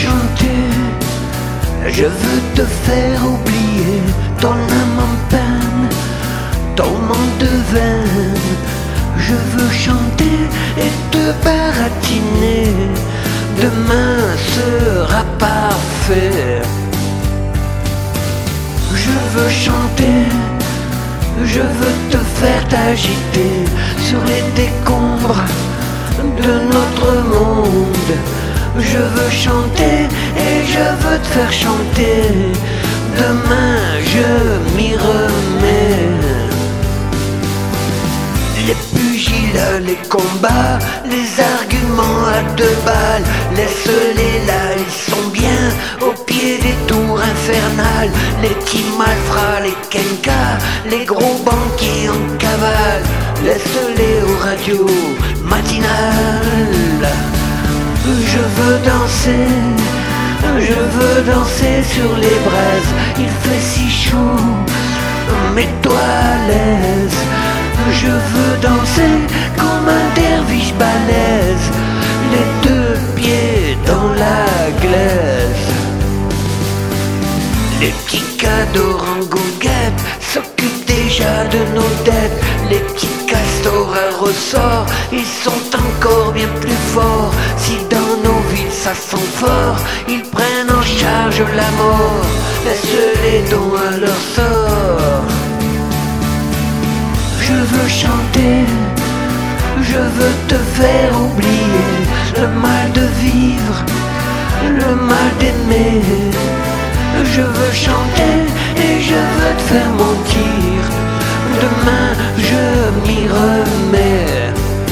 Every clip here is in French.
chanter, je veux te faire oublier ton âme en peine, ton monde de veine. Je veux chanter et te baratiner, demain sera parfait. Je veux chanter, je veux te faire t'agiter sur les décombres de notre monde. Je veux chanter et je veux te faire chanter, demain je m'y remets. Les pugilats, les combats, les arguments à 2 balles, laisse-les là, ils sont bien au pied des tours infernales. Les petits malfrats, les kenkas, les gros banquiers en cavale, laisse-les aux radios matinales. Je veux danser sur les braises, il fait si chaud, mets-toi à l'aise. Je veux danser comme un derviche balèze, les 2 pieds dans la glaise. Les petits cadeaux en goguette s'occupent déjà de nos dettes. Les petits castors à ressort, ils sont encore bien plus forts. Si dans nos villes ça sent fort, ils prennent en charge la mort. Laisse-les donc à leur sort. Je veux chanter, je veux te faire oublier le mal de vivre, le mal d'aimer. Je veux chanter et je veux te faire mentir, demain je m'y remets.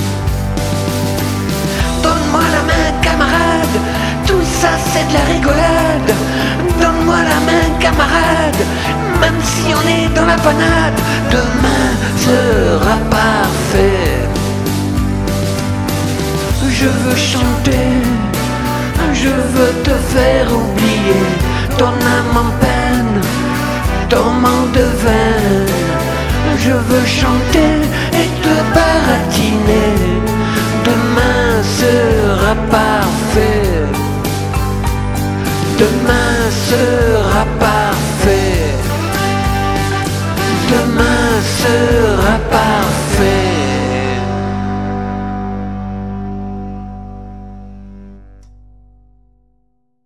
Donne-moi la main camarade, tout ça c'est de la rigolade. Donne-moi la main camarade, même si on est dans la panade, demain sera parfait. Je veux chanter, je veux te faire oublier ton âme en peine, ton manque de veine. Je veux chanter et te baratiner, demain sera parfait. Demain sera